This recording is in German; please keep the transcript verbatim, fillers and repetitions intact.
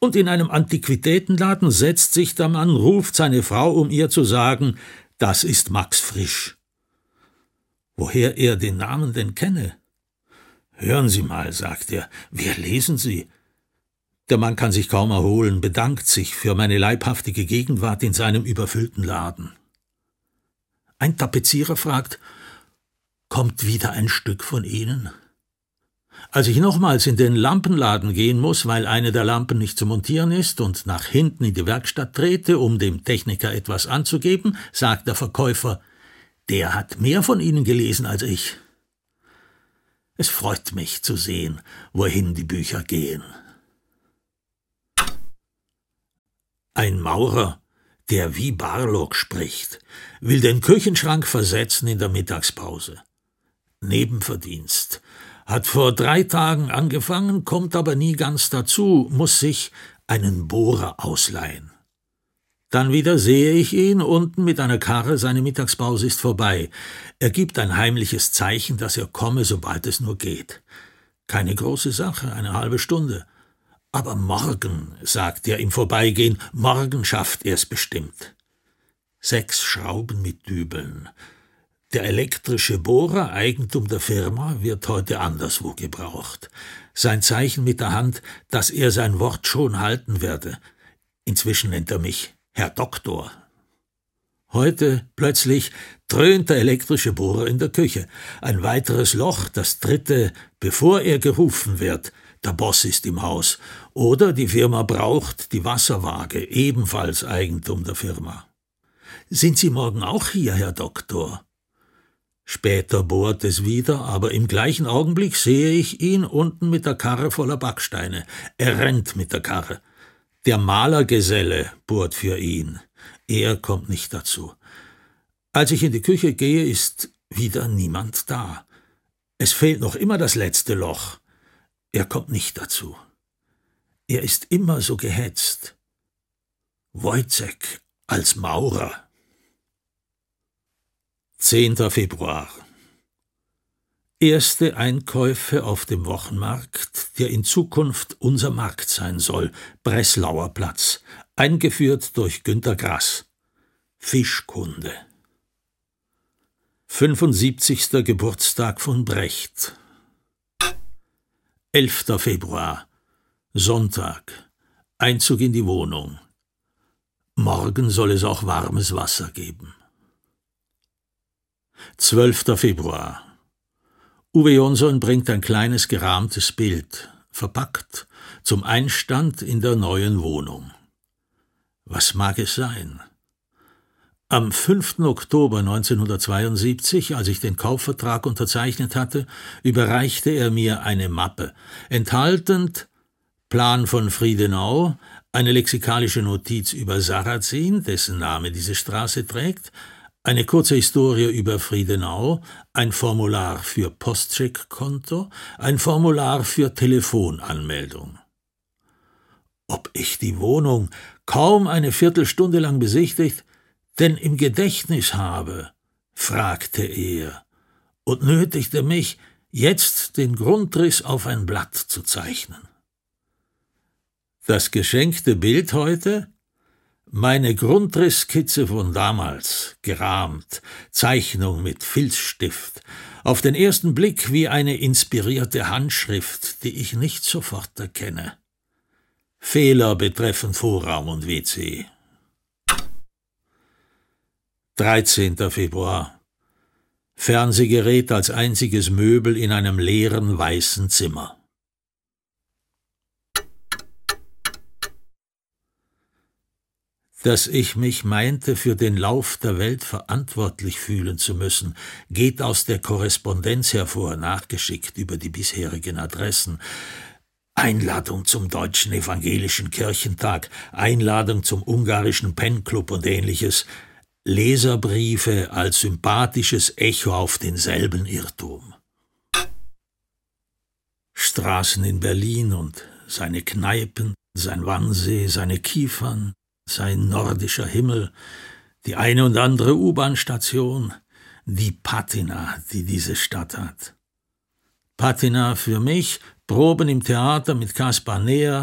Und in einem Antiquitätenladen setzt sich der Mann, ruft seine Frau, um ihr zu sagen, das ist Max Frisch. Woher er den Namen denn kenne? Hören Sie mal, sagt er, wer lesen Sie? Der Mann kann sich kaum erholen, bedankt sich für meine leibhaftige Gegenwart in seinem überfüllten Laden. Ein Tapezierer fragt, kommt wieder ein Stück von Ihnen? Als ich nochmals in den Lampenladen gehen muss, weil eine der Lampen nicht zu montieren ist, und nach hinten in die Werkstatt trete, um dem Techniker etwas anzugeben, sagt der Verkäufer, der hat mehr von Ihnen gelesen als ich. Es freut mich zu sehen, wohin die Bücher gehen. Ein Maurer, der wie Barlog spricht, will den Küchenschrank versetzen in der Mittagspause. Nebenverdienst. Hat vor drei Tagen angefangen, kommt aber nie ganz dazu, muss sich einen Bohrer ausleihen. Dann wieder sehe ich ihn unten mit einer Karre, seine Mittagspause ist vorbei. Er gibt ein heimliches Zeichen, dass er komme, sobald es nur geht. Keine große Sache, eine halbe Stunde. Aber morgen, sagt er im Vorbeigehen, morgen schafft er's bestimmt. Sechs Schrauben mit Dübeln. Der elektrische Bohrer, Eigentum der Firma, wird heute anderswo gebraucht. Sein Zeichen mit der Hand, dass er sein Wort schon halten werde. Inzwischen nennt er mich Herr Doktor. Heute, plötzlich, dröhnt der elektrische Bohrer in der Küche. Ein weiteres Loch, das dritte, bevor er gerufen wird. Der Boss ist im Haus. Oder die Firma braucht die Wasserwaage, ebenfalls Eigentum der Firma. Sind Sie morgen auch hier, Herr Doktor? Später bohrt es wieder, aber im gleichen Augenblick sehe ich ihn unten mit der Karre voller Backsteine. Er rennt mit der Karre. Der Malergeselle bohrt für ihn. Er kommt nicht dazu. Als ich in die Küche gehe, ist wieder niemand da. Es fehlt noch immer das letzte Loch. Er kommt nicht dazu. Er ist immer so gehetzt. Wojciech als Maurer. zehnter Februar. Erste Einkäufe auf dem Wochenmarkt, der in Zukunft unser Markt sein soll, Breslauer Platz, eingeführt durch Günter Grass. Fischkunde. fünfundsiebzigster Geburtstag von Brecht. elfter Februar. Sonntag. Einzug in die Wohnung. Morgen soll es auch warmes Wasser geben. zwölfter Februar. Uwe Jonsson bringt ein kleines gerahmtes Bild, verpackt, zum Einstand in der neuen Wohnung. Was mag es sein? Am fünften Oktober neunzehnhundertzweiundsiebzig, als ich den Kaufvertrag unterzeichnet hatte, überreichte er mir eine Mappe, enthaltend Plan von Friedenau, eine lexikalische Notiz über Sarrazin, dessen Name diese Straße trägt, eine kurze Historie über Friedenau, ein Formular für Postcheckkonto, ein Formular für Telefonanmeldung. Ob ich die Wohnung kaum eine Viertelstunde lang besichtigt, denn im Gedächtnis habe, fragte er und nötigte mich, jetzt den Grundriss auf ein Blatt zu zeichnen. Das geschenkte Bild heute? Meine Grundrisskizze von damals, gerahmt, Zeichnung mit Filzstift, auf den ersten Blick wie eine inspirierte Handschrift, die ich nicht sofort erkenne. Fehler betreffen Vorraum und W C. dreizehnter Februar. Fernsehgerät als einziges Möbel in einem leeren weißen Zimmer. Dass ich mich meinte, für den Lauf der Welt verantwortlich fühlen zu müssen, geht aus der Korrespondenz hervor, nachgeschickt über die bisherigen Adressen. Einladung zum Deutschen Evangelischen Kirchentag, Einladung zum Ungarischen Penclub und ähnliches. Leserbriefe als sympathisches Echo auf denselben Irrtum. Straßen in Berlin und seine Kneipen, sein Wannsee, seine Kiefern, sein nordischer Himmel, die eine und andere U-Bahn-Station, die Patina, die diese Stadt hat. Patina für mich, Proben im Theater mit Kaspar Neher,